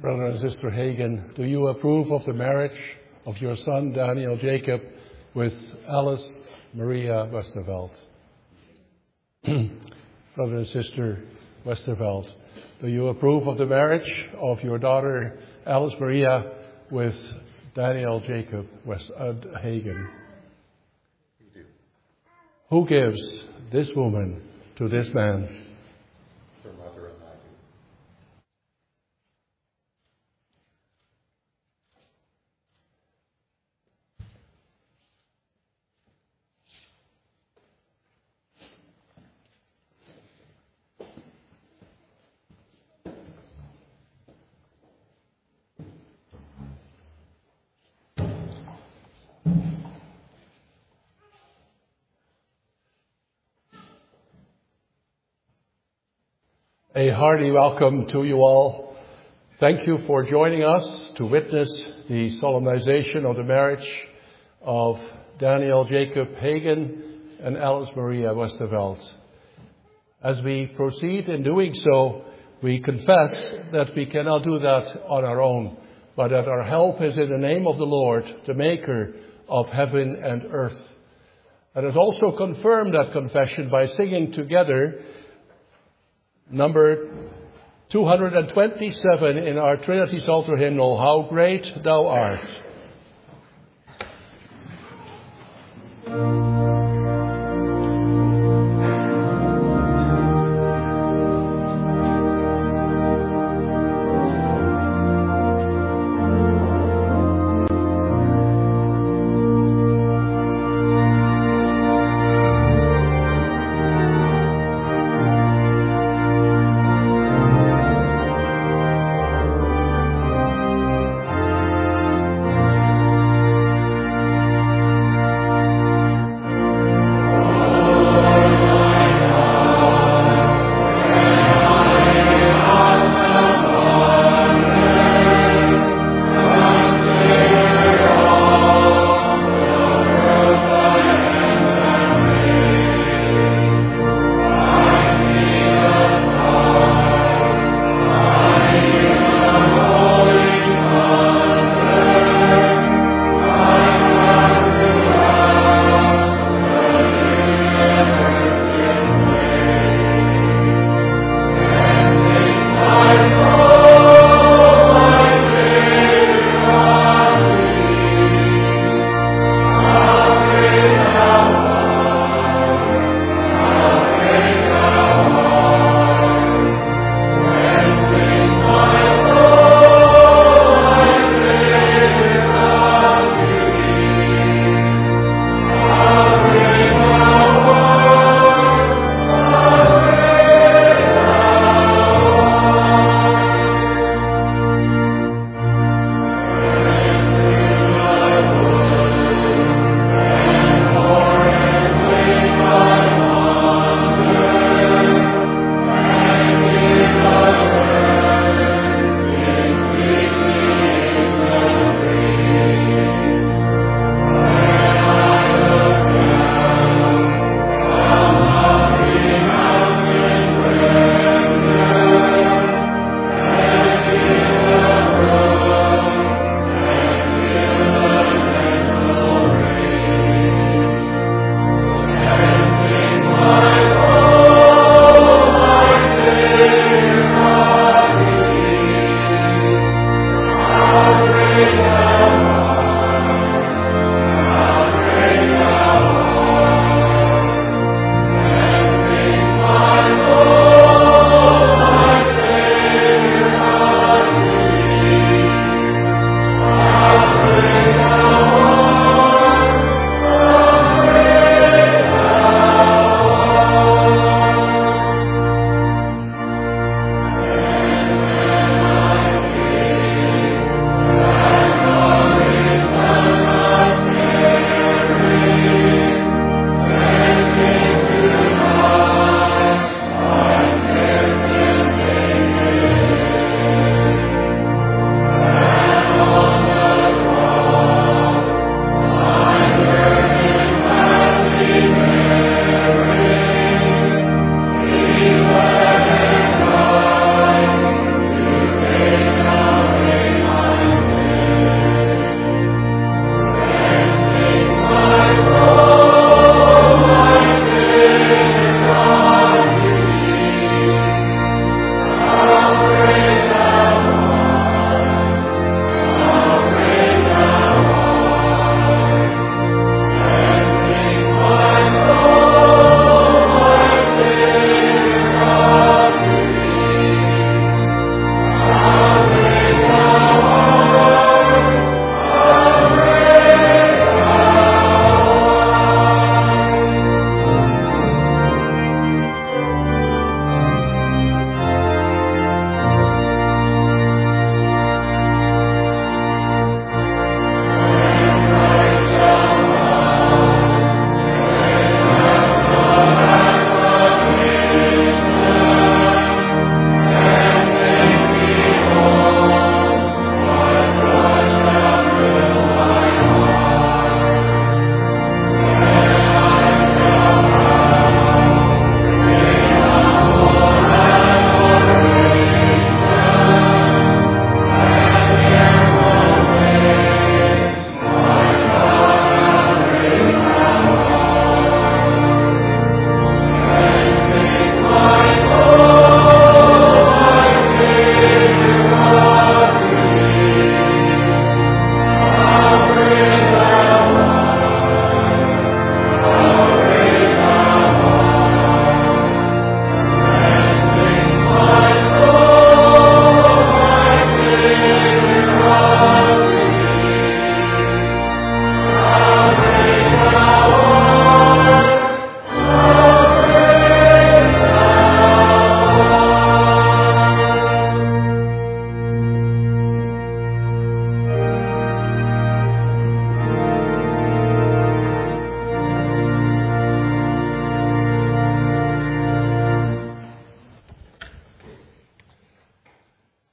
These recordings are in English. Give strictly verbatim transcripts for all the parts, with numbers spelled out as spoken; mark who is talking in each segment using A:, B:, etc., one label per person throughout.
A: Brother and Sister Hagen, do you approve of the marriage of your son Daniel Jacob with Alice Maria Westerveld? Brother and Sister Westerveld, do you approve of the marriage of your daughter Alice Maria with Daniel Jacob West, uh, Hagen?
B: We do.
A: Who gives this woman to this man?
B: Her mother and I do.
A: A hearty welcome to you all. Thank you for joining us to witness the solemnization of the marriage of Daniel Jacob Hagen and Alice Maria Westerveld. As we proceed in doing so, we confess that we cannot do that on our own, but that our help is in the name of the Lord, the Maker of heaven and earth. Let us also confirm that confession by singing together number two hundred twenty-seven in our Trinity Psalter hymnal, How Great Thou Art.
C: Thank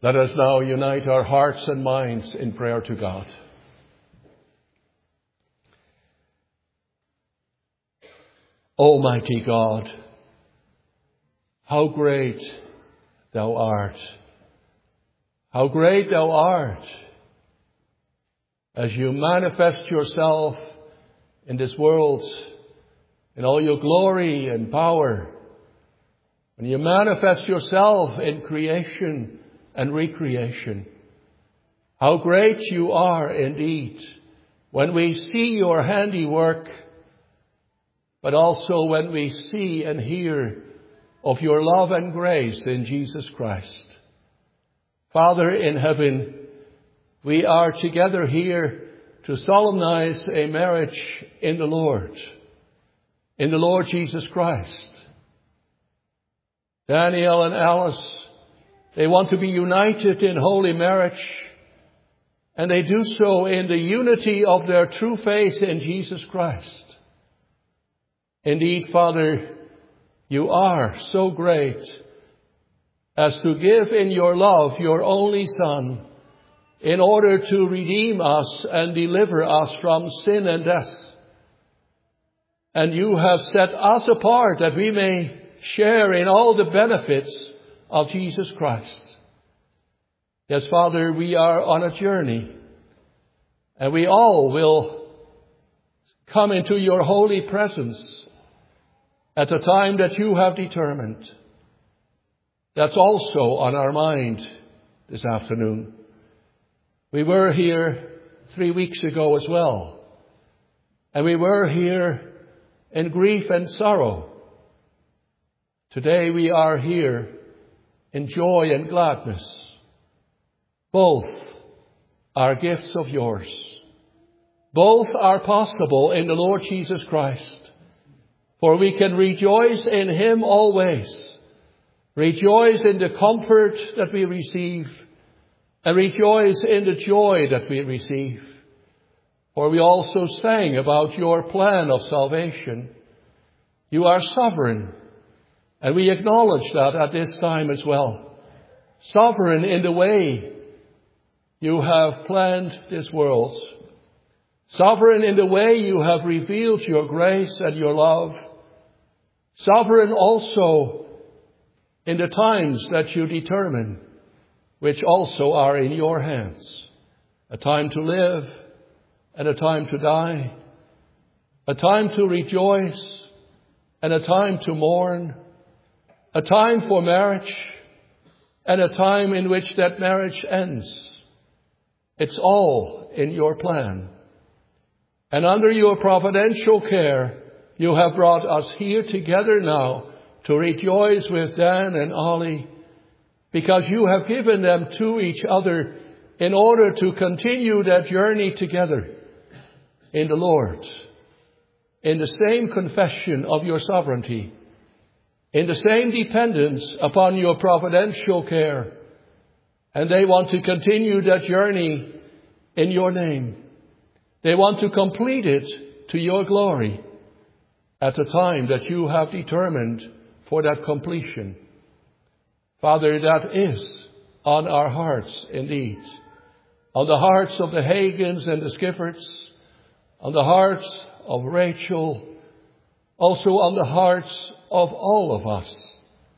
A: Let us now unite our hearts and minds in prayer to God. Almighty God, how great thou art. How great thou art as you manifest yourself in this world in all your glory and power. When you manifest yourself in creation and recreation. How great you are indeed when we see your handiwork, but also when we see and hear of your love and grace in Jesus Christ. Father in heaven, we are together here to solemnize a marriage in the Lord, in the Lord Jesus Christ. Daniel and Alice, they want to be united in holy marriage, and they do so in the unity of their true faith in Jesus Christ. Indeed, Father, you are so great as to give in your love your only Son in order to redeem us and deliver us from sin and death. And you have set us apart that we may share in all the benefits of Jesus Christ. Yes, Father, we are on a journey, and we all will come into your holy presence at the time that you have determined. That's also on our mind this afternoon. We were here three weeks ago as well, and we were here in grief and sorrow. Today we are here in joy and gladness. Both are gifts of yours. Both are possible in the Lord Jesus Christ. For we can rejoice in him always. Rejoice in the comfort that we receive. And rejoice in the joy that we receive. For we also sang about your plan of salvation. You are sovereign. And we acknowledge that at this time as well. Sovereign in the way you have planned this world. Sovereign in the way you have revealed your grace and your love. Sovereign also in the times that you determine, which also are in your hands. A time to live and a time to die. A time to rejoice and a time to mourn. A time for marriage and a time in which that marriage ends. It's all in your plan. And under your providential care, you have brought us here together now to rejoice with Dan and Ollie, because you have given them to each other in order to continue that journey together in the Lord, in the same confession of your sovereignty, in the same dependence upon your providential care. And they want to continue that journey in your name. They want to complete it to your glory at the time that you have determined for that completion. Father, that is on our hearts indeed. On the hearts of the Hagans and the Skiffords, on the hearts of Rachel, also on the hearts of all of us.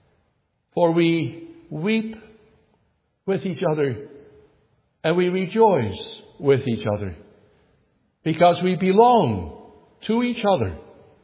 A: For we weep with each other and we rejoice with each other because we belong to each other.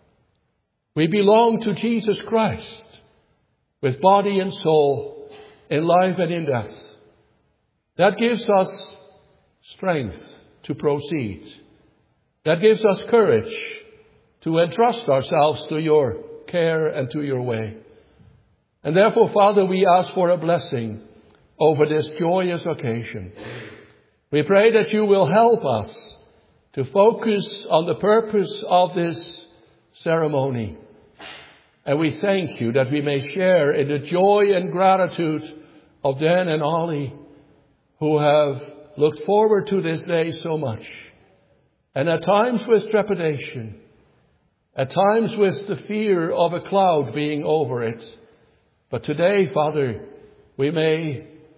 A: We belong to Jesus Christ with body and soul, in life and in death. That gives us strength to proceed. That gives us courage to entrust ourselves to your care and to your way. And therefore, Father, we ask for a blessing over this joyous occasion. We pray that you will help us to focus on the purpose of this ceremony. And we thank you that we may share in the joy and gratitude of Dan and Ollie, who have looked forward to this day so much. And at times with trepidation, at times with the fear of a cloud being over it. But today, Father, we may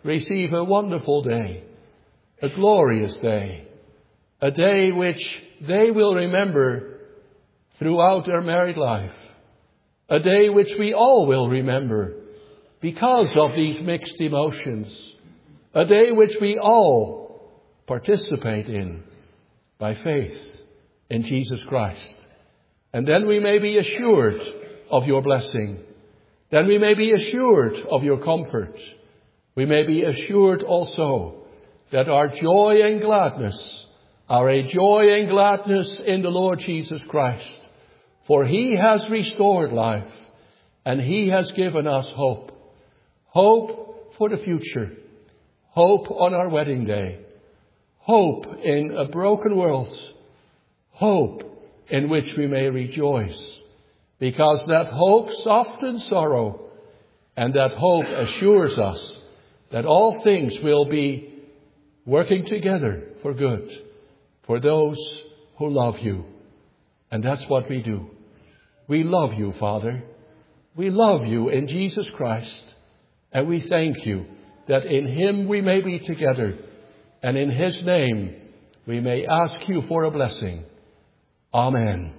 A: receive a wonderful day, a glorious day, a day which they will remember throughout their married life, a day which we all will remember because of these mixed emotions, a day which we all participate in by faith in Jesus Christ. And then we may be assured of your blessing. Then we may be assured of your comfort. We may be assured also that our joy and gladness are a joy and gladness in the Lord Jesus Christ. For he has restored life and he has given us hope. Hope for the future. Hope on our wedding day. Hope in a broken world. Hope in which we may rejoice. Because that hope softens sorrow, and that hope assures us that all things will be working together for good for those who love you. And that's what we do. We love you, Father. We love you in Jesus Christ. And we thank you that in him we may be together. And in his name we may ask you for a blessing. Amen.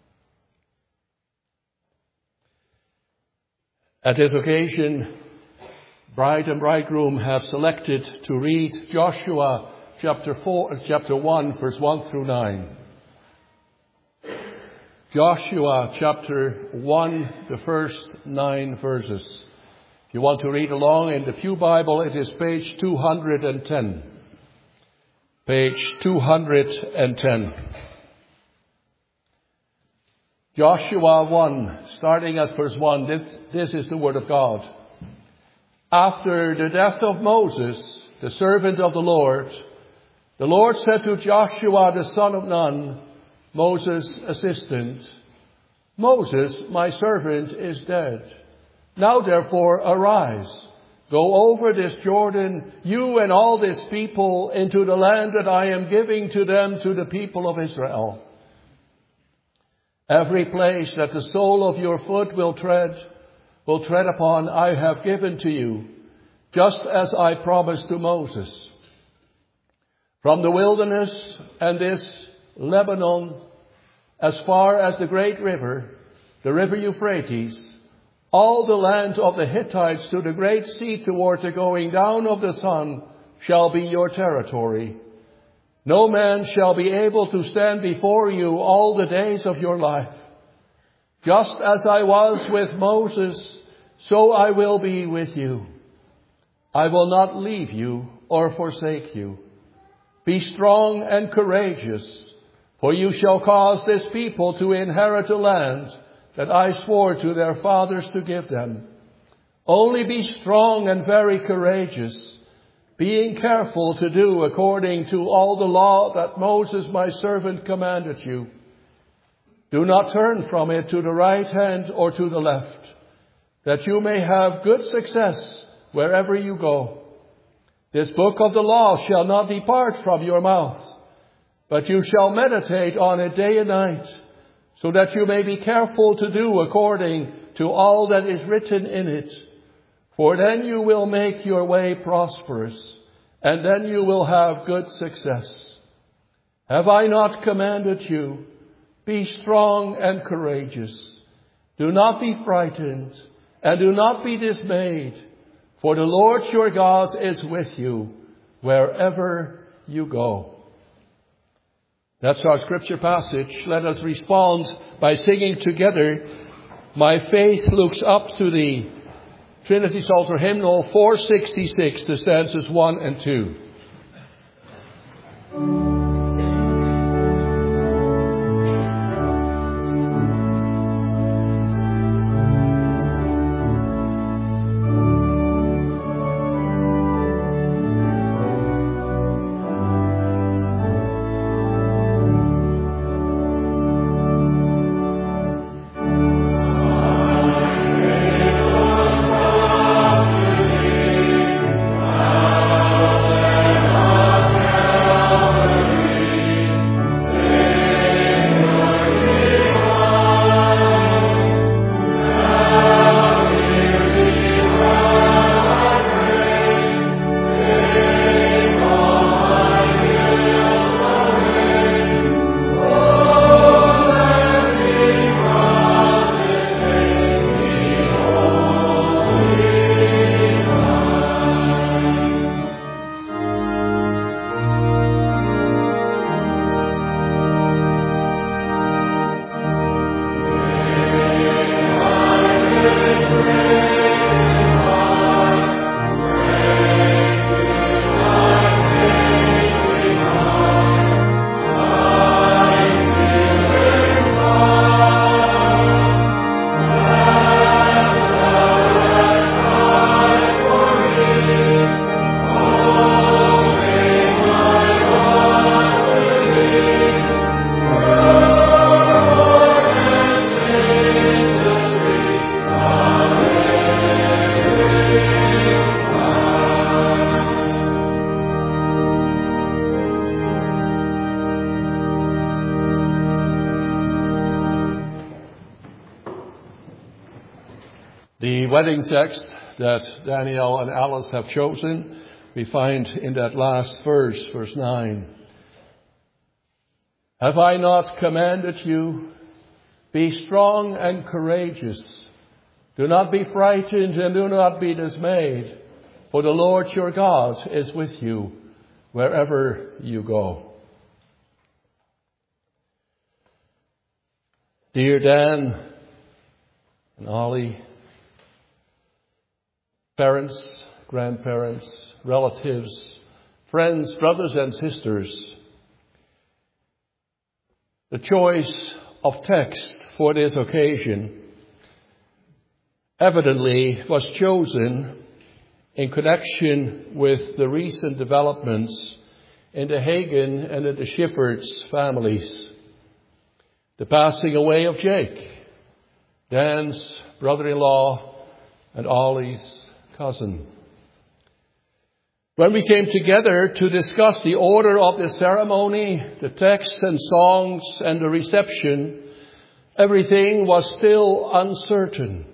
A: At this occasion, bride and bridegroom have selected to read Joshua chapter four, chapter one, verse one through nine. Joshua chapter one, the first nine verses. If you want to read along in the Pew Bible, it is page two hundred ten. Page two hundred ten. Joshua one, starting at verse one, this, this is the word of God. After the death of Moses, the servant of the Lord, the Lord said to Joshua the son of Nun, Moses' assistant, Moses, my servant, is dead. Now therefore arise, go over this Jordan, you and all this people, into the land that I am giving to them, to the people of Israel. Every place that the sole of your foot will tread, will tread upon, I have given to you, just as I promised to Moses. From the wilderness and this Lebanon, as far as the great river, the river Euphrates, all the land of the Hittites to the great sea toward the going down of the sun shall be your territory. No man shall be able to stand before you all the days of your life. Just as I was with Moses, so I will be with you. I will not leave you or forsake you. Be strong and courageous, for you shall cause this people to inherit a land that I swore to their fathers to give them. Only be strong and very courageous, being careful to do according to all the law that Moses my servant commanded you. Do not turn from it to the right hand or to the left, that you may have good success wherever you go. This book of the law shall not depart from your mouth, but you shall meditate on it day and night, so that you may be careful to do according to all that is written in it. For then you will make your way prosperous, and then you will have good success. Have I not commanded you? Be strong and courageous. Do not be frightened, and do not be dismayed, for the Lord your God is with you wherever you go. That's our scripture passage. Let us respond by singing together, My Faith Looks Up to Thee. Trinity Psalter Hymnal four sixty-six, the stanzas one and two.
C: Amen.
A: wedding text that Daniel and Alice have chosen, we find in that last verse, verse nine. Have I not commanded you? Be strong and courageous. Do not be frightened and do not be dismayed, for the Lord your God is with you wherever you go. Dear Dan and Ollie, parents, grandparents, relatives, friends, brothers and sisters, the choice of text for this occasion evidently was chosen in connection with the recent developments in the Hagen and the Schifferts families. The passing away of Jake, Dan's brother-in-law and Ollie's cousin. When we came together to discuss the order of the ceremony, the texts and songs and the reception, everything was still uncertain.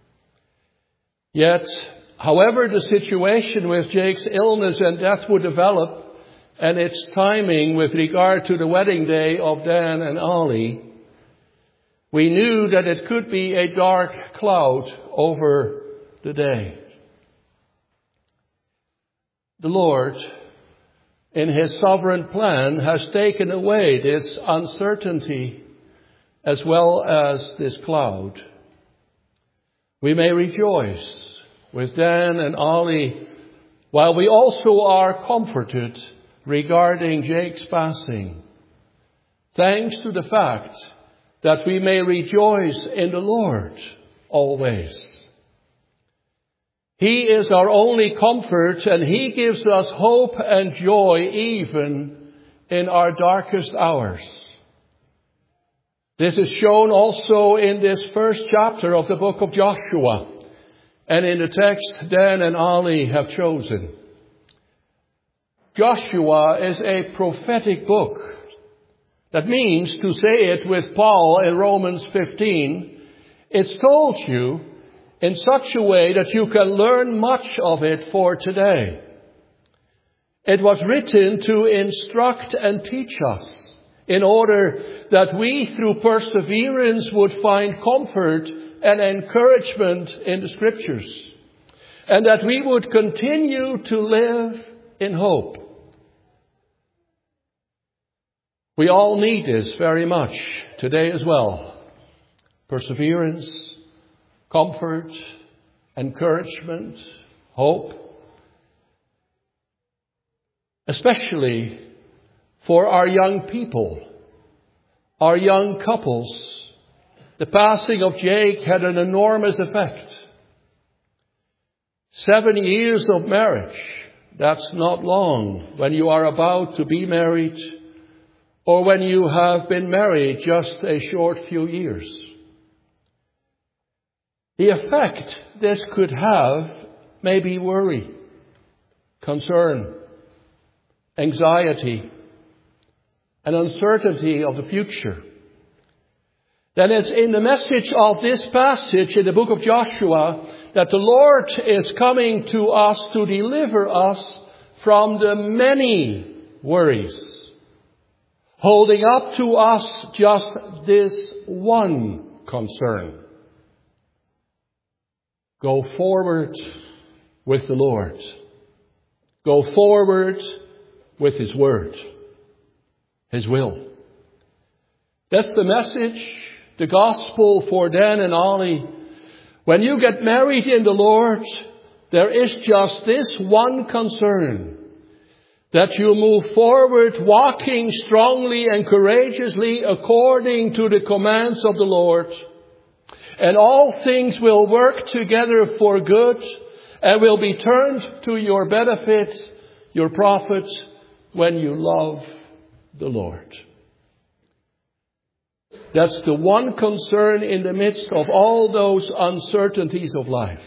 A: Yet, however the situation with Jake's illness and death would develop, and its timing with regard to the wedding day of Dan and Ollie, we knew that it could be a dark cloud over the day. The Lord, in His sovereign plan, has taken away this uncertainty as well as this cloud. We may rejoice with Dan and Ollie, while we also are comforted regarding Jake's passing, thanks to the fact that we may rejoice in the Lord always. He is our only comfort, and He gives us hope and joy even in our darkest hours. This is shown also in this first chapter of the book of Joshua, and in the text Dan and Ollie have chosen. Joshua is a prophetic book. That means, to say it with Paul in Romans fifteen, it's told you in such a way that you can learn much of it for today. It was written to instruct and teach us, in order that we through perseverance would find comfort and encouragement in the Scriptures, and that we would continue to live in hope. We all need this very much today as well. Perseverance, comfort, encouragement, hope. Especially for our young people, our young couples. The passing of Jake had an enormous effect. Seven years of marriage, that's not long when you are about to be married, or when you have been married just a short few years. The effect this could have may be worry, concern, anxiety, and uncertainty of the future. Then it's in the message of this passage in the book of Joshua that the Lord is coming to us to deliver us from the many worries, holding up to us just this one concern. Go forward with the Lord. Go forward with His word, His will. That's the message, the gospel for Dan and Ollie. When you get married in the Lord, there is just this one concern, that you move forward walking strongly and courageously according to the commands of the Lord. And all things will work together for good and will be turned to your benefit, your profit, when you love the Lord. That's the one concern in the midst of all those uncertainties of life.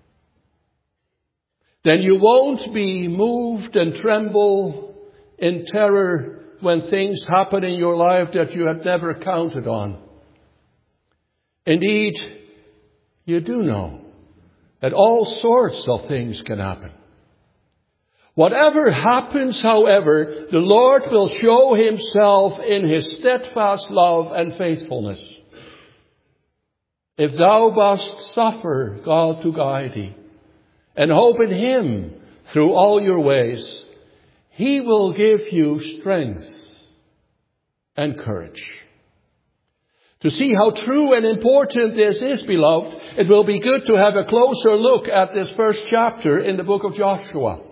A: Then you won't be moved and tremble in terror when things happen in your life that you had never counted on. Indeed, you do know that all sorts of things can happen. Whatever happens, however, the Lord will show himself in his steadfast love and faithfulness. If thou dost suffer God to guide thee, and hope in him through all your ways, he will give you strength and courage. To see how true and important this is, beloved, it will be good to have a closer look at this first chapter in the book of Joshua.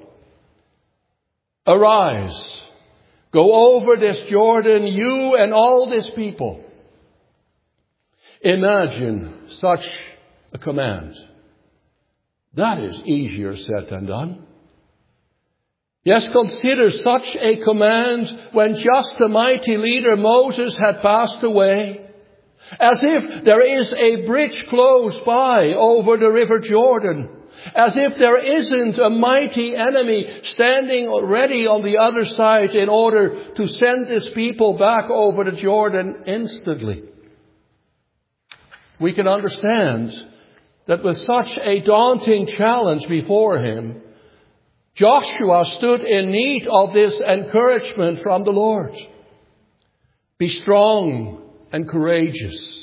A: Arise, go over this Jordan, you and all this people. Imagine such a command. That is easier said than done. Yes, consider such a command when just the mighty leader Moses had passed away. As if there is a bridge close by over the river Jordan. As if there isn't a mighty enemy standing ready on the other side in order to send his people back over the Jordan instantly. We can understand that with such a daunting challenge before him, Joshua stood in need of this encouragement from the Lord. Be strong and courageous.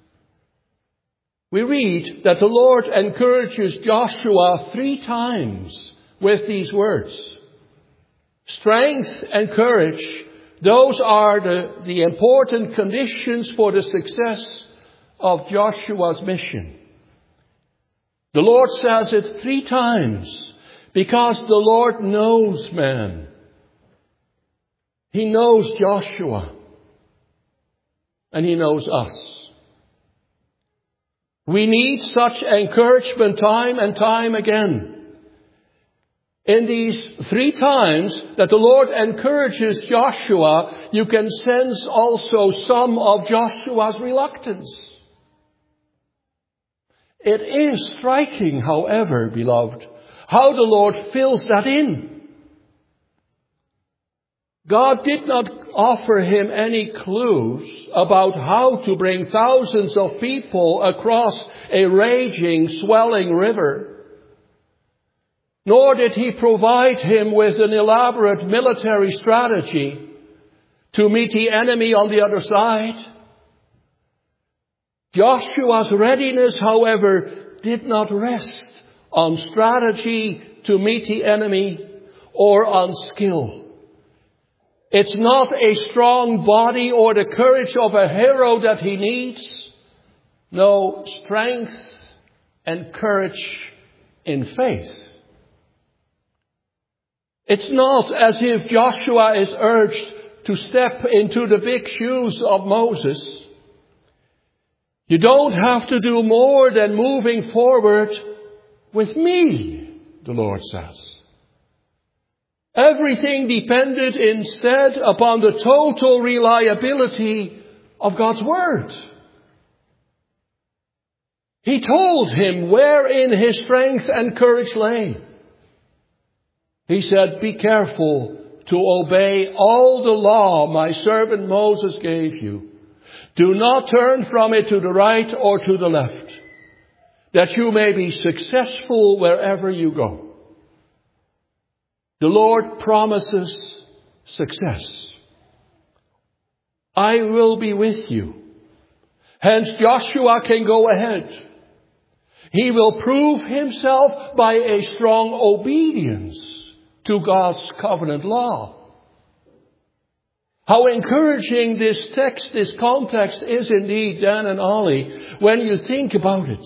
A: We read that the Lord encourages Joshua three times with these words. Strength and courage, those are the, the important conditions for the success of Joshua's mission. The Lord says it three times because the Lord knows man. He knows Joshua. And he knows us. We need such encouragement time and time again. In these three times that the Lord encourages Joshua, you can sense also some of Joshua's reluctance. It is striking, however, beloved, how the Lord fills that in. God did not offer him any clues about how to bring thousands of people across a raging, swelling river. Nor did he provide him with an elaborate military strategy to meet the enemy on the other side. Joshua's readiness, however, did not rest on strategy to meet the enemy or on skill. It's not a strong body or the courage of a hero that he needs. No, strength and courage in faith. It's not as if Joshua is urged to step into the big shoes of Moses. You don't have to do more than moving forward with me, the Lord says. Everything depended instead upon the total reliability of God's Word. He told him wherein his strength and courage lay. He said, be careful to obey all the law my servant Moses gave you. Do not turn from it to the right or to the left, that you may be successful wherever you go. The Lord promises success. I will be with you. Hence Joshua can go ahead. He will prove himself by a strong obedience to God's covenant law. How encouraging this text, this context is indeed, Dan and Ollie, when you think about it.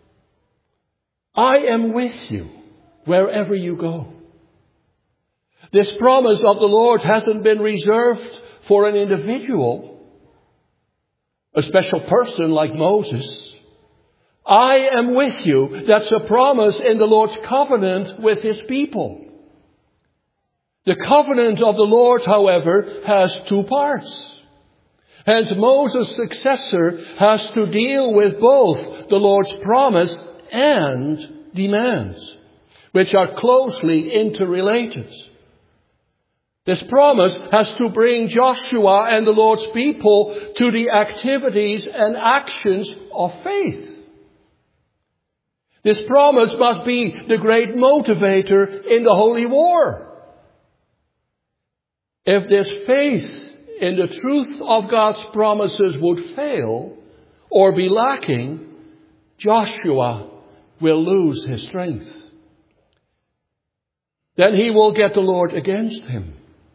A: I am with you wherever you go. This promise of the Lord hasn't been reserved for an individual, a special person like Moses. I am with you. That's a promise in the Lord's covenant with his people. The covenant of the Lord, however, has two parts. Hence, Moses' successor has to deal with both the Lord's promise and demands, which are closely interrelated. This promise has to bring Joshua and the Lord's people to the activities and actions of faith. This promise must be the great motivator in the holy war. If this faith in the truth of God's promises would fail or be lacking, Joshua will lose his strength. Then he will get the Lord against him.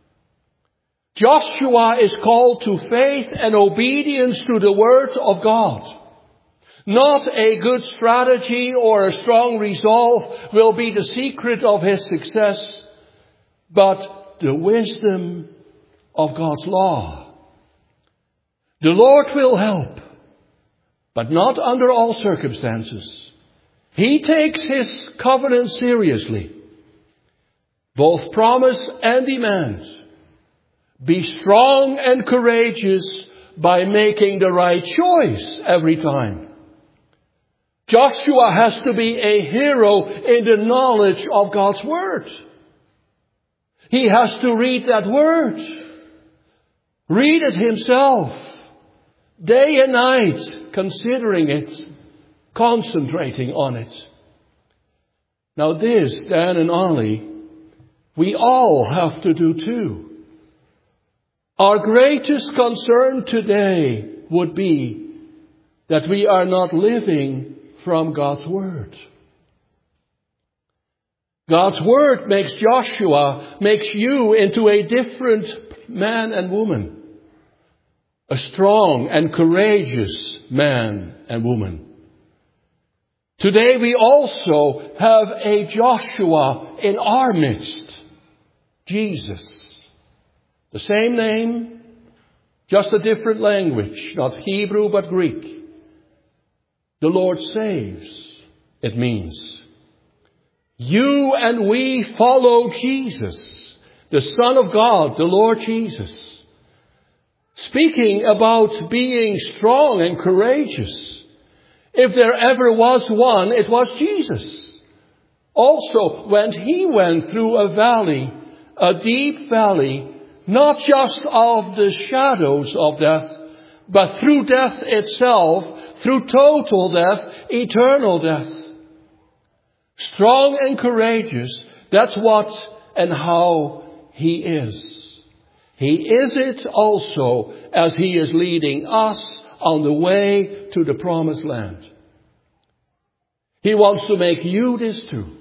A: Joshua is called to faith and obedience to the word of God. Not a good strategy or a strong resolve will be the secret of his success, but the wisdom of God's law. The Lord will help, but not under all circumstances. He takes his covenant seriously, both promise and demand. Be strong and courageous by making the right choice every time. Joshua has to be a hero in the knowledge of God's word. He has to read that word. Read it himself. Day and night, considering it, concentrating on it. Now this, Dan and Ollie, we all have to do too. Our greatest concern today would be that we are not living from God's word. God's word makes Joshua, makes you into a different man and woman. A strong and courageous man and woman. Today we also have a Joshua in our midst. Jesus. The same name, just a different language, not Hebrew but Greek. The Lord saves, it means. You and we follow Jesus, the Son of God, the Lord Jesus. Speaking about being strong and courageous. If there ever was one, it was Jesus. Also, when he went through a valley, a deep valley, not just of the shadows of death, but through death itself, through total death, eternal death. Strong and courageous, that's what and how he is. He is it also as he is leading us on the way to the promised land. He wants to make you this too.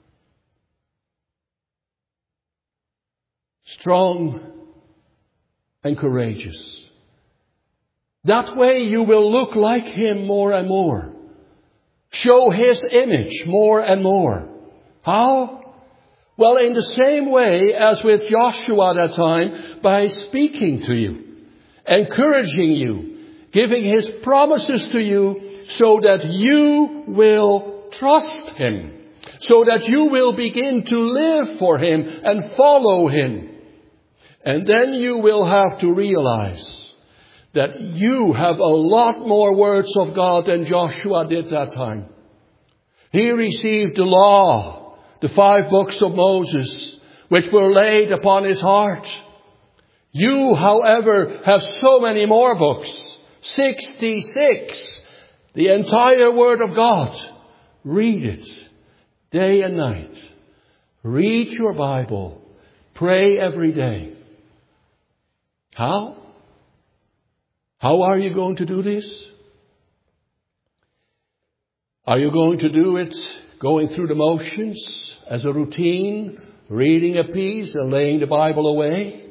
A: Strong and courageous. That way you will look like him more and more. Show his image more and more. How? Well, in the same way as with Joshua that time, by speaking to you, encouraging you, giving his promises to you so that you will trust him, so that you will begin to live for him and follow him. And then you will have to realize that you have a lot more words of God than Joshua did that time. He received the law, the five books of Moses, which were laid upon his heart. You, however, have so many more books. sixty-six. The entire Word of God. Read it day and night. Read your Bible. Pray every day. How? How are you going to do this? Are you going to do it going through the motions as a routine, reading a piece and laying the Bible away?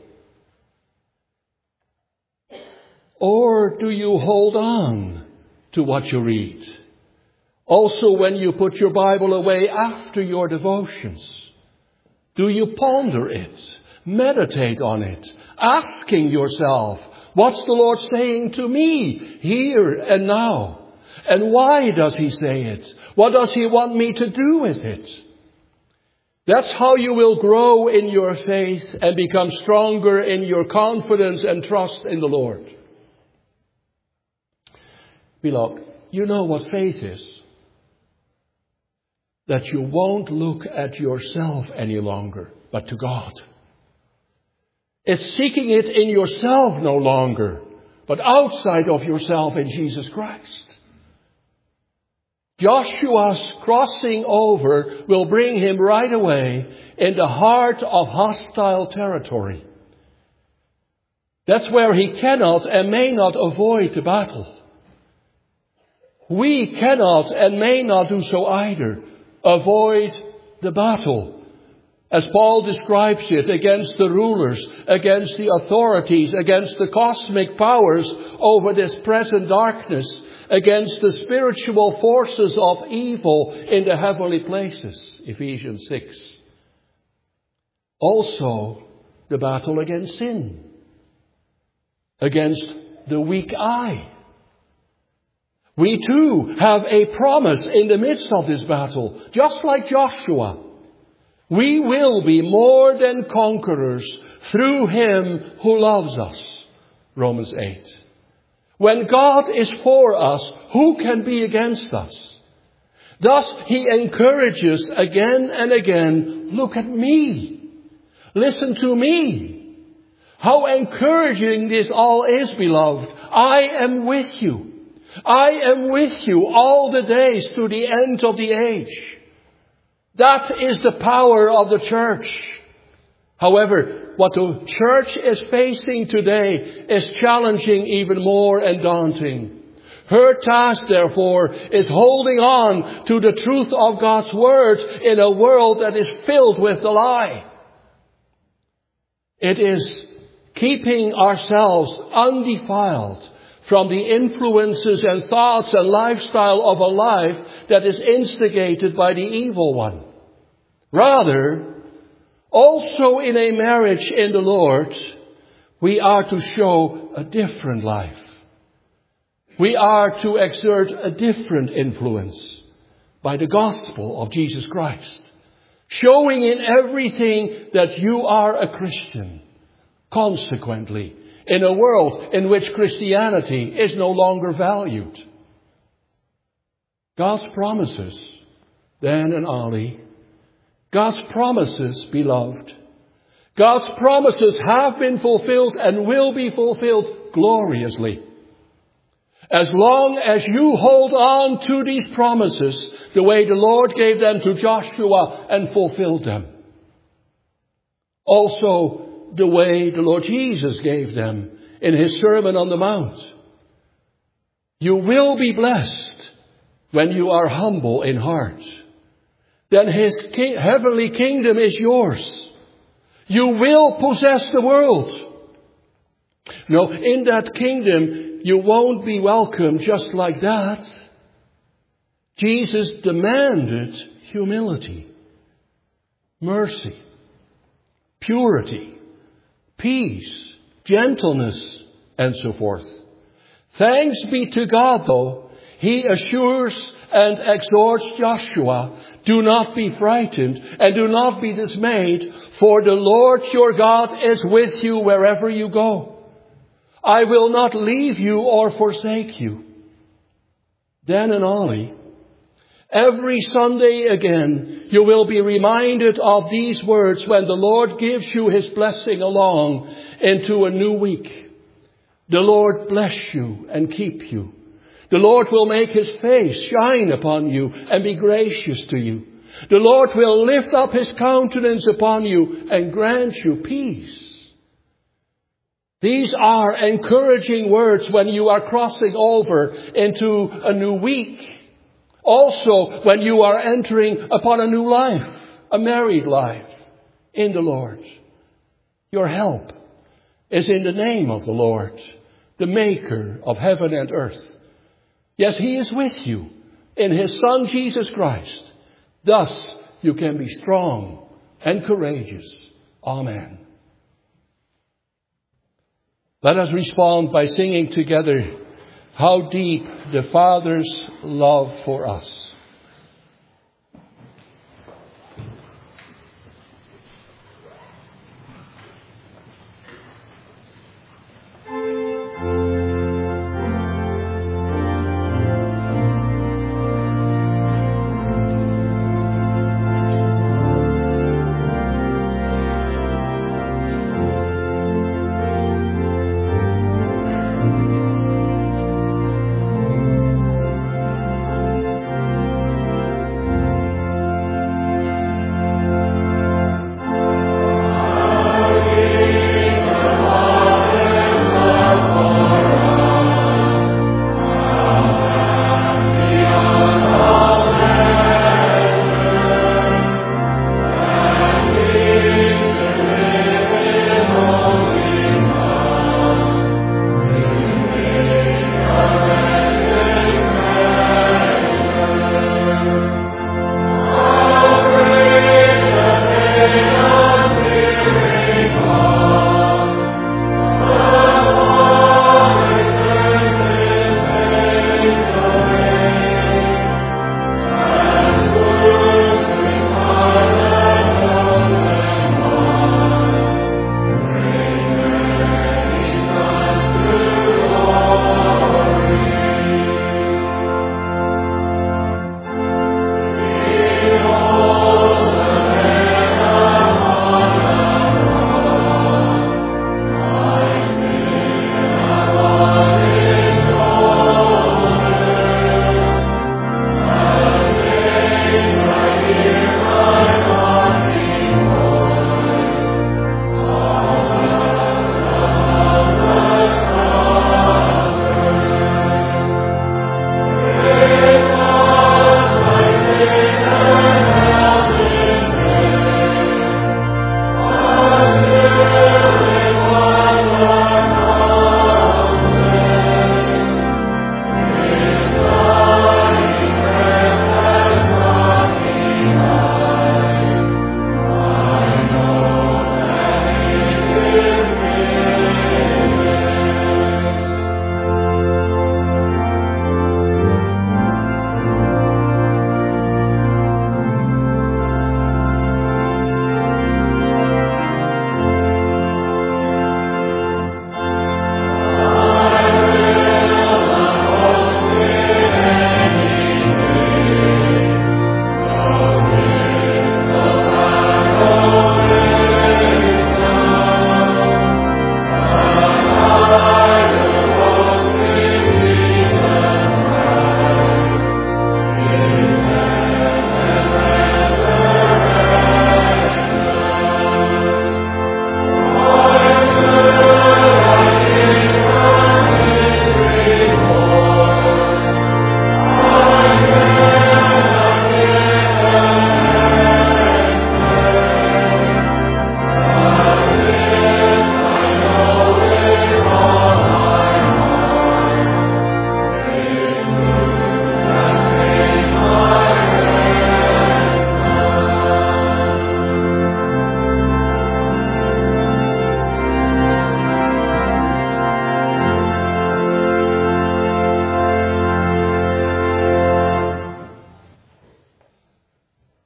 A: Or do you hold on to what you read? Also, when you put your Bible away after your devotions, do you ponder it, meditate on it, asking yourself, what's the Lord saying to me here and now? And why does he say it? What does he want me to do with it? That's how you will grow in your faith and become stronger in your confidence and trust in the Lord. Beloved, you know what faith is. That you won't look at yourself any longer, but to God. It's seeking it in yourself no longer, but outside of yourself in Jesus Christ. Joshua's crossing over will bring him right away in the heart of hostile territory. That's where he cannot and may not avoid the battle. We cannot and may not do so either. Avoid the battle. As Paul describes it, against the rulers, against the authorities, against the cosmic powers over this present darkness, against the spiritual forces of evil in the heavenly places. Ephesians six. Also, the battle against sin. Against the weak eye. We too have a promise in the midst of this battle, just like Joshua. We will be more than conquerors through Him who loves us. Romans eight. When God is for us, who can be against us? Thus He encourages again and again, look at me. Listen to me. How encouraging this all is, beloved. I am with you. I am with you all the days to the end of the age. That is the power of the church. However, what the church is facing today is challenging even more and daunting. Her task, therefore, is holding on to the truth of God's Word in a world that is filled with the lie. It is keeping ourselves undefiled from the influences and thoughts and lifestyle of a life that is instigated by the evil one. Rather, also in a marriage in the Lord, we are to show a different life. We are to exert a different influence by the gospel of Jesus Christ, showing in everything that you are a Christian. Consequently, in a world in which Christianity is no longer valued. God's promises, Dan and Ali, God's promises, beloved, God's promises have been fulfilled and will be fulfilled gloriously. As long as you hold on to these promises the way the Lord gave them to Joshua and fulfilled them. Also, the way the Lord Jesus gave them in His Sermon on the Mount. You will be blessed when you are humble in heart. Then His ki- heavenly kingdom is yours. You will possess the world. No, in that kingdom, you won't be welcome just like that. Jesus demanded humility, mercy, purity, peace, gentleness, and so forth. Thanks be to God, though, He assures and exhorts Joshua, do not be frightened and do not be dismayed, for the Lord your God is with you wherever you go. I will not leave you or forsake you. Dan and Ollie, every Sunday again, you will be reminded of these words when the Lord gives you His blessing along into a new week. The Lord bless you and keep you. The Lord will make His face shine upon you and be gracious to you. The Lord will lift up His countenance upon you and grant you peace. These are encouraging words when you are crossing over into a new week. Also, when you are entering upon a new life, a married life in the Lord. Your help is in the name of the Lord, the Maker of heaven and earth. Yes, He is with you in His Son Jesus Christ. Thus, you can be strong and courageous. Amen. Let us respond by singing together, How Deep the Father's Love for Us.
C: Thank you.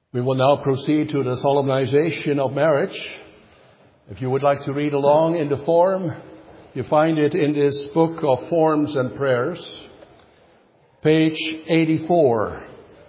A: We will now proceed to the solemnization of marriage. If you would like to read along in the form, you find it in this book of Forms and Prayers, page eighty-four.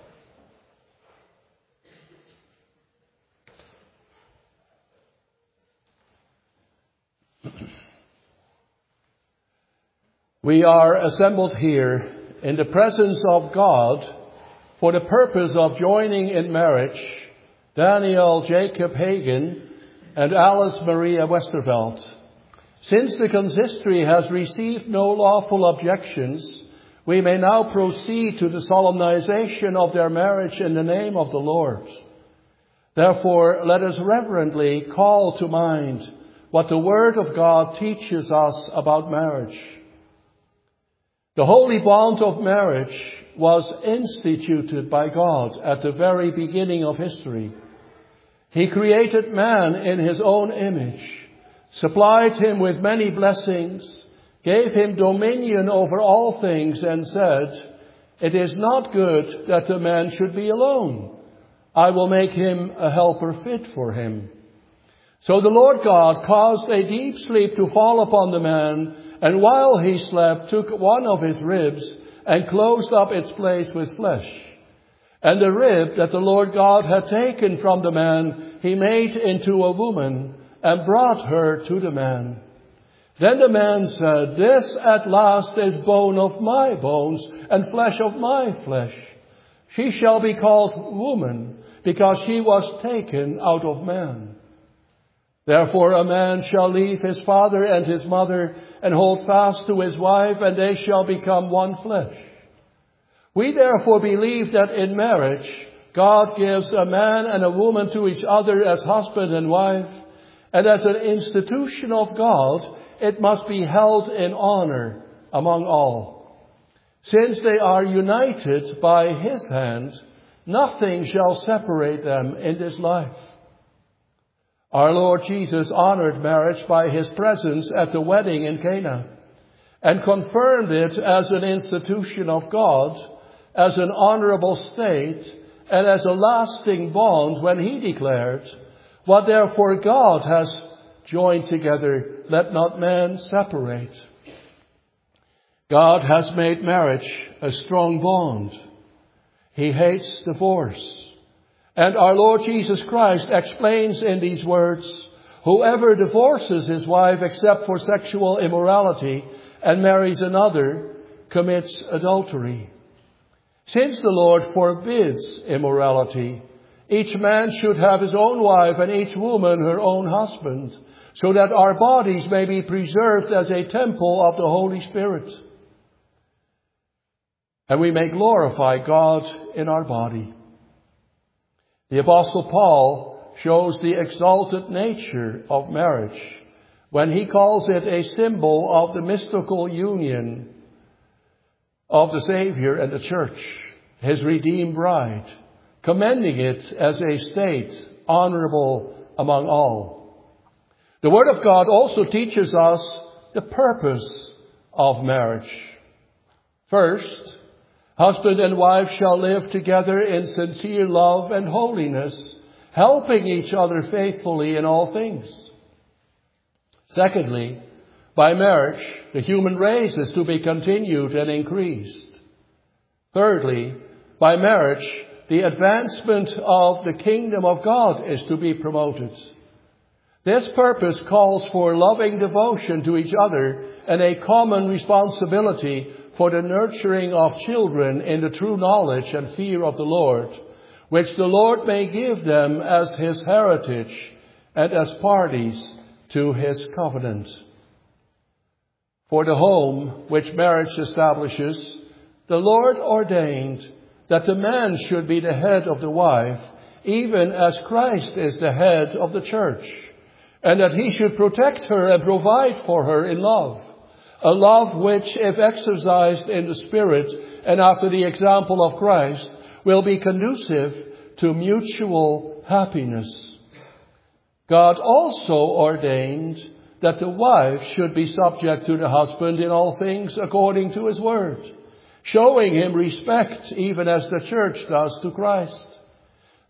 A: We are assembled here in the presence of God for the purpose of joining in marriage Daniel Jacob Hagen and Alice Maria Westerveld. Since the consistory has received no lawful objections, we may now proceed to the solemnization of their marriage in the name of the Lord. Therefore, let us reverently call to mind what the Word of God teaches us about marriage. The holy bond of marriage was instituted by God at the very beginning of history. He created man in his own image, supplied him with many blessings, gave him dominion over all things, and said, "It is not good that the man should be alone. I will make him a helper fit for him." So the Lord God caused a deep sleep to fall upon the man, and while he slept, took one of his ribs and closed up its place with flesh. And the rib that the Lord God had taken from the man, he made into a woman and brought her to the man. Then the man said, "This at last is bone of my bones and flesh of my flesh. She shall be called woman, because she was taken out of man. Therefore a man shall leave his father and his mother and hold fast to his wife, and they shall become one flesh." We therefore believe that in marriage, God gives a man and a woman to each other as husband and wife, and as an institution of God, it must be held in honor among all. Since they are united by His hand, nothing shall separate them in this life. Our Lord Jesus honored marriage by His presence at the wedding in Cana and confirmed it as an institution of God, as an honorable state, and as a lasting bond when He declared, "What therefore God has joined together, let not man separate." God has made marriage a strong bond. He hates divorce. And our Lord Jesus Christ explains in these words, "Whoever divorces his wife except for sexual immorality and marries another commits adultery." Since the Lord forbids immorality, each man should have his own wife and each woman her own husband, so that our bodies may be preserved as a temple of the Holy Spirit, and we may glorify God in our body. The Apostle Paul shows the exalted nature of marriage when he calls it a symbol of the mystical union of the Savior and the church, His redeemed bride, commending it as a state honorable among all. The Word of God also teaches us the purpose of marriage. First, husband and wife shall live together in sincere love and holiness, helping each other faithfully in all things. Secondly, by marriage, the human race is to be continued and increased. Thirdly, by marriage, the advancement of the kingdom of God is to be promoted. This purpose calls for loving devotion to each other and a common responsibility for the nurturing of children in the true knowledge and fear of the Lord, which the Lord may give them as His heritage and as parties to His covenant. For the home which marriage establishes, the Lord ordained that the man should be the head of the wife, even as Christ is the head of the church, and that He should protect her and provide for her in love. A love which, if exercised in the Spirit and after the example of Christ, will be conducive to mutual happiness. God also ordained that the wife should be subject to the husband in all things according to His word, showing him respect even as the church does to Christ.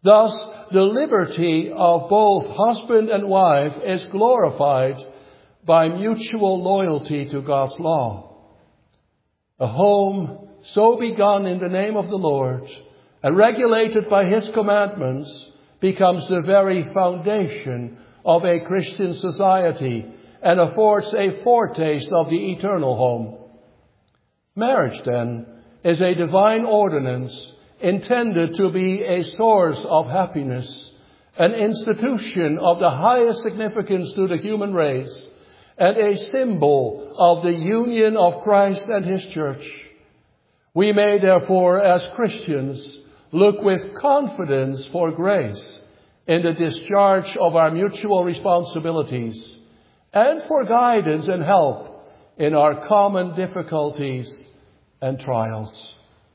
A: Thus, the liberty of both husband and wife is glorified by mutual loyalty to God's law. A home so begun in the name of the Lord and regulated by His commandments becomes the very foundation of a Christian society and affords a foretaste of the eternal home. Marriage, then, is a divine ordinance intended to be a source of happiness, an institution of the highest significance to the human race, and a symbol of the union of Christ and His church. We may therefore, as Christians, look with confidence for grace in the discharge of our mutual responsibilities and for guidance and help in our common difficulties and trials.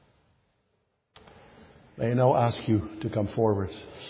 A: May I now ask you to come forward.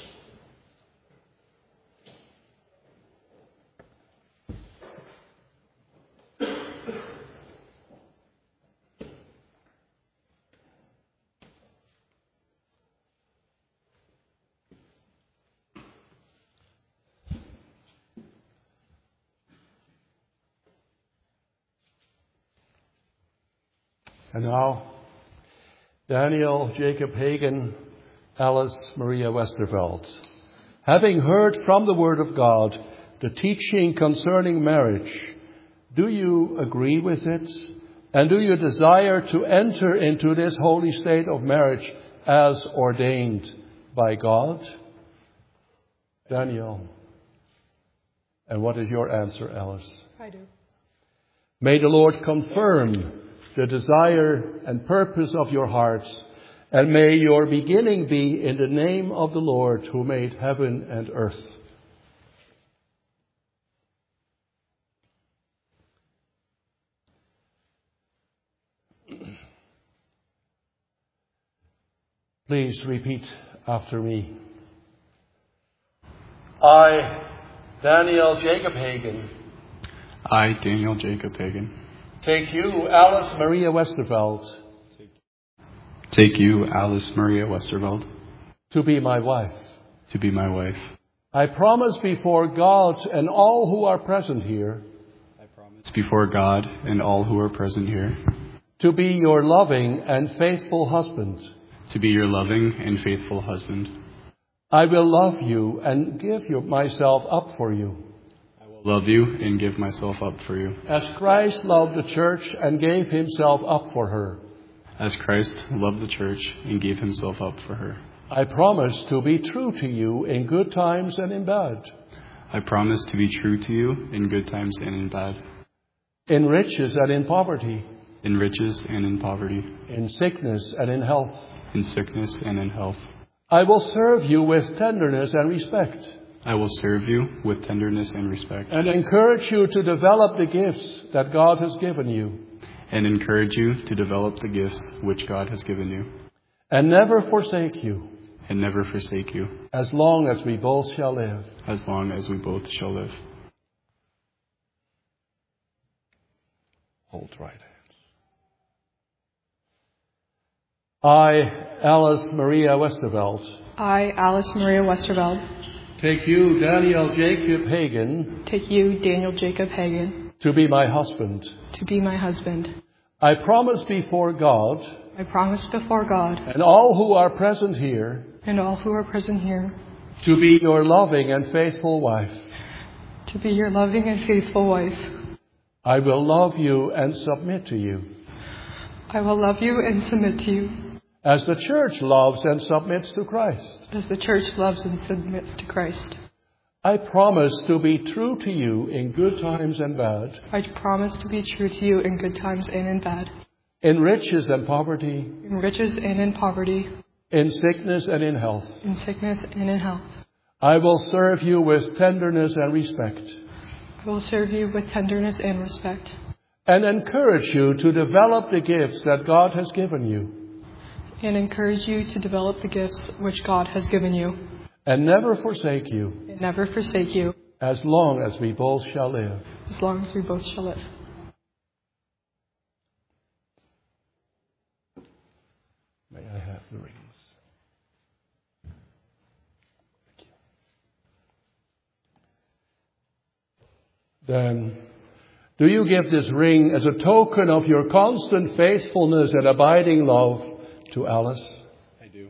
A: And now, Daniel Jacob Hagen, Alice Maria Westerveld. Having heard from the Word of God the teaching concerning marriage, do you agree with it? And do you desire to enter into this holy state of marriage as ordained by God? Daniel. And what is your answer, Alice?
C: I do.
A: May the Lord confirm the desire and purpose of your hearts, and may your beginning be in the name of the Lord who made heaven and earth. Please repeat after me. I, Daniel Jacob Hagen.
D: I, Daniel Jacob Hagen.
A: Take you, Alice Maria Westerveld.
D: Take you, Alice Maria Westerveld.
A: To be my wife.
D: To be my wife.
A: I promise before God and all who are present here.
D: I promise before God and all who are present here.
A: To be your loving and faithful husband.
D: To be your loving and faithful husband.
A: I will love you and give you myself up for you.
D: Love you and give myself up for you.
A: As Christ loved the church and gave Himself up for her.
D: As Christ loved the church and gave Himself up for her.
A: I promise to be true to you in good times and in bad.
D: I promise to be true to you in good times and in bad.
A: In riches and in poverty.
D: In riches and in poverty.
A: In sickness and in health.
D: In sickness and in health.
A: I will serve you with tenderness and respect.
D: I will serve you with tenderness and respect.
A: And encourage you to develop the gifts that God has given you.
D: And encourage you to develop the gifts which God has given you.
A: And never forsake you.
D: And never forsake you.
A: As long as we both shall live.
D: As long as we both shall live.
A: Hold right hands. I, Alice Maria Westerveld.
C: I, Alice Maria Westerveld.
A: Take you, Daniel Jacob Hagen.
C: Take you, Daniel Jacob Hagen.
A: To be my husband.
C: To be my husband.
A: I promise before God.
C: I promise before God.
A: And all who are present here.
C: And all who are present here.
A: To be your loving and faithful wife.
C: To be your loving and faithful wife.
A: I will love you and submit to you.
C: I will love you and submit to you.
A: As the church loves and submits to Christ.
C: As the church loves and submits to Christ.
A: I promise to be true to you in good times and bad.
C: I promise to be true to you in good times and in bad.
A: In riches and poverty.
C: In riches and in poverty.
A: In sickness and in health.
C: In sickness and in health.
A: I will serve you with tenderness and respect.
C: I will serve you with tenderness and respect.
A: And encourage you to develop the gifts that God has given you.
C: And encourage you to develop the gifts which God has given you.
A: And never forsake you.
C: And never forsake you.
A: As long as we both shall live.
C: As long as we both shall live.
A: May I have the rings? Then, do you give this ring as a token of your constant faithfulness and abiding love to Alice?
D: I do.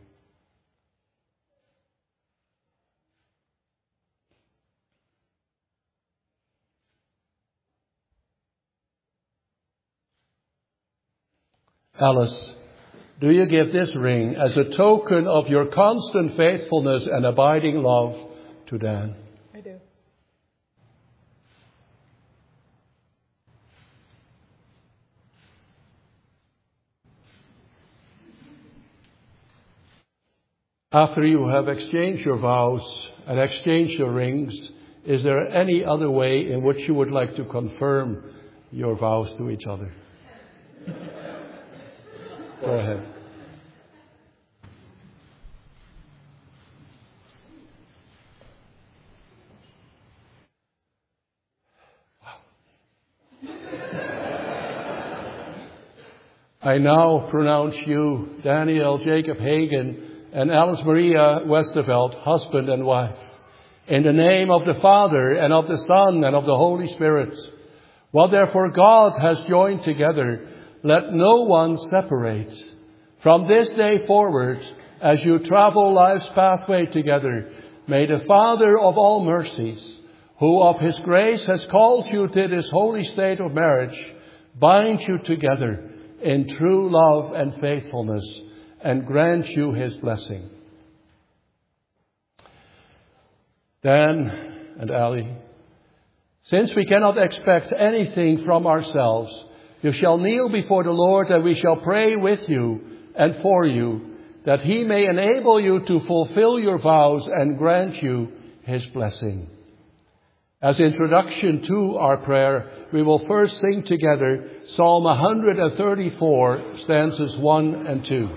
A: Alice, do you give this ring as a token of your constant faithfulness and abiding love to Dan?
C: I do.
A: After you have exchanged your vows and exchanged your rings, is there any other way in which you would like to confirm your vows to each other? Go ahead. I now pronounce you, Daniel Jacob Hagen, and Alice Maria Westerveld, husband and wife, in the name of the Father, and of the Son, and of the Holy Spirit. What therefore God has joined together, let no one separate. From this day forward, as you travel life's pathway together, may the Father of all mercies, who of his grace has called you to this holy state of marriage, bind you together in true love and faithfulness, and grant you his blessing. Dan and Ali, since we cannot expect anything from ourselves, you shall kneel before the Lord, and we shall pray with you and for you, that he may enable you to fulfill your vows and grant you his blessing. As introduction to our prayer, we will first sing together Psalm one thirty-four, stanzas one and two.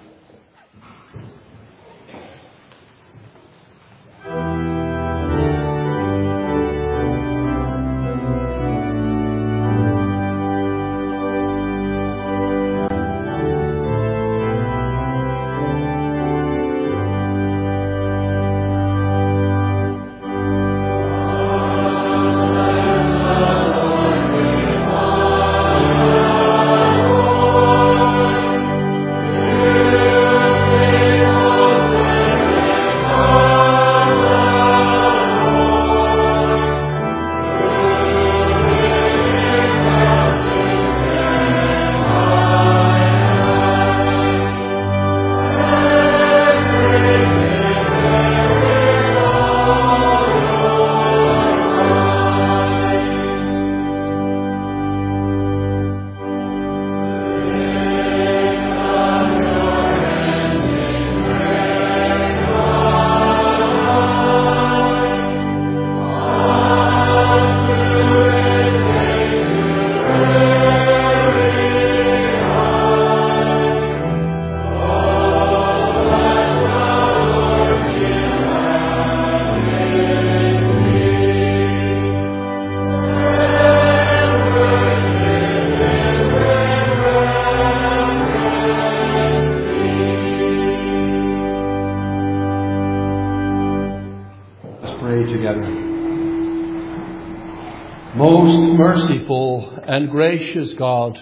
A: Most merciful and gracious God,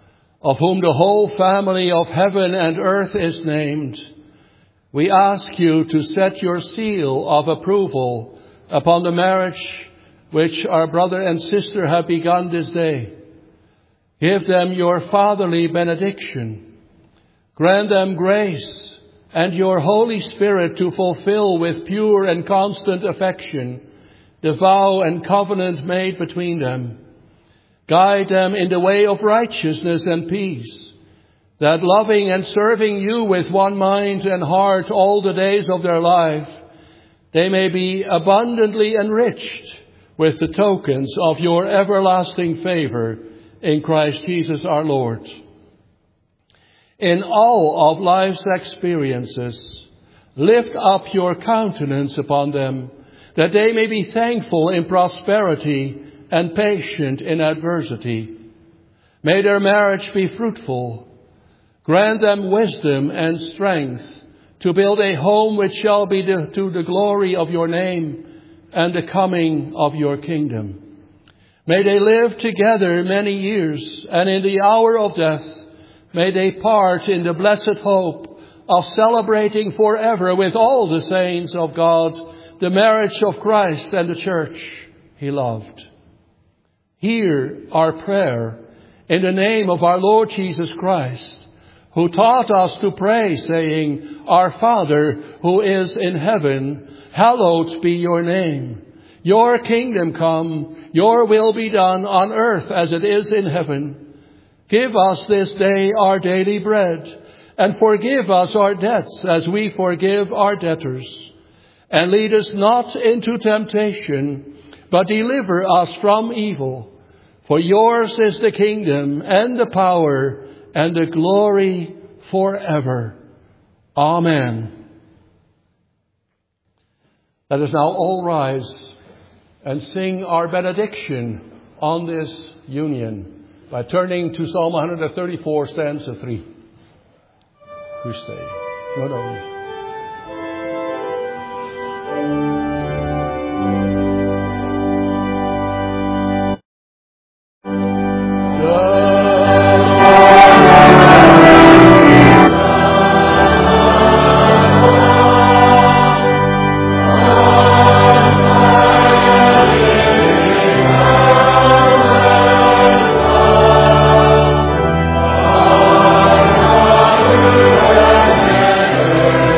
A: of whom the whole family of heaven and earth is named, we ask you to set your seal of approval upon the marriage which our brother and sister have begun this day. Give them your fatherly benediction. Grant them grace and your Holy Spirit to fulfill with pure and constant affection the vow and covenant made between them. Guide them in the way of righteousness and peace, that loving and serving you with one mind and heart all the days of their life, they may be abundantly enriched with the tokens of your everlasting favor in Christ Jesus our Lord. In all of life's experiences, lift up your countenance upon them, that they may be thankful in prosperity and patient in adversity. May their marriage be fruitful. Grant them wisdom and strength to build a home which shall be to the glory of your name and the coming of your kingdom. May they live together many years, and in the hour of death, may they part in the blessed hope of celebrating forever with all the saints of God the marriage of Christ and the church he loved. Hear our prayer in the name of our Lord Jesus Christ, who taught us to pray, saying, Our Father, who is in heaven, hallowed be your name. Your kingdom come, your will be done on earth as it is in heaven. Give us this day our daily bread, and forgive us our debts as we forgive our debtors. And lead us not into temptation, but deliver us from evil. For yours is the kingdom and the power and the glory forever. Amen. Let us now all rise and sing our benediction on this union by turning to Psalm one thirty-four, stanza three. We stay. No, no.
E: Amen.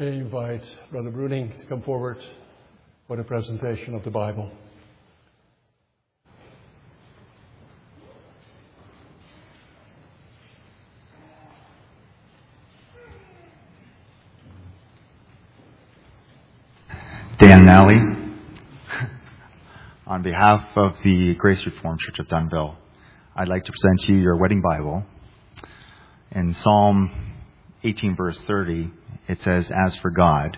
A: I invite Brother Bruning to come forward for the presentation of the Bible.
E: Dan Nally, on behalf of the Grace Reformed Church of Dunnville, I'd like to present to you your wedding Bible. In Psalm eighteen, verse thirty, it says, "As for God,"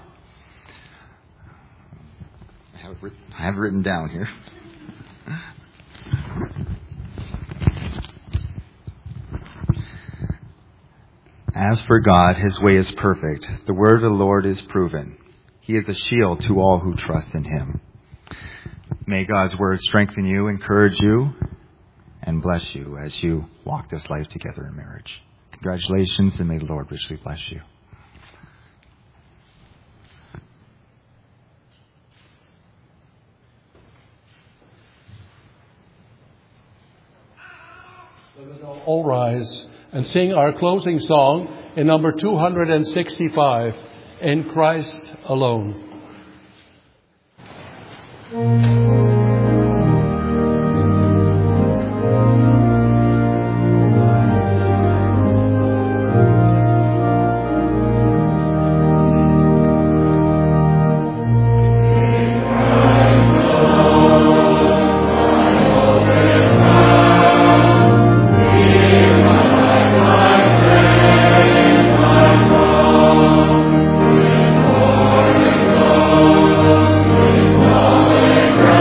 E: I have it written, I have it written down here. "As for God, his way is perfect. The word of the Lord is proven. He is a shield to all who trust in him." May God's word strengthen you, encourage you, and bless you as you walk this life together in marriage. Congratulations, and may the Lord richly bless you.
A: Let us now all rise and sing our closing song in number two hundred sixty-five, "In Christ Alone."
F: Christ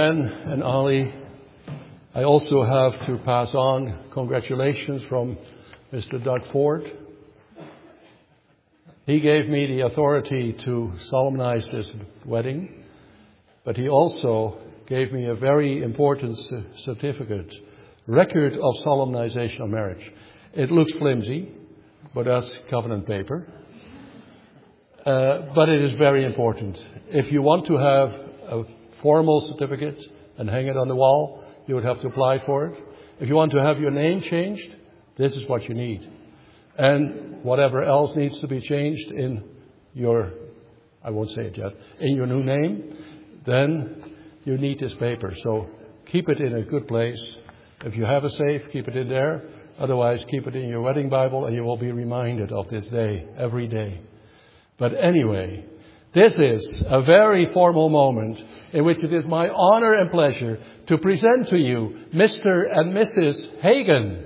A: Dan and Ali, I also have to pass on congratulations from Mister Doug Ford. He gave me the authority to solemnize this wedding, but he also gave me a very important certificate, record of solemnization of marriage. It looks flimsy, but that's covenant paper. Uh, but it is very important. If you want to have a formal certificate and hang it on the wall, you would have to apply for it. If you want to have your name changed, this is what you need. And whatever else needs to be changed in your, I won't say it yet, in your new name, then you need this paper. So keep it in a good place. If you have a safe, keep it in there. Otherwise, keep it in your wedding Bible and you will be reminded of this day every day. But anyway, this is a very formal moment in which it is my honor and pleasure to present to you Mister and Missus Hagen.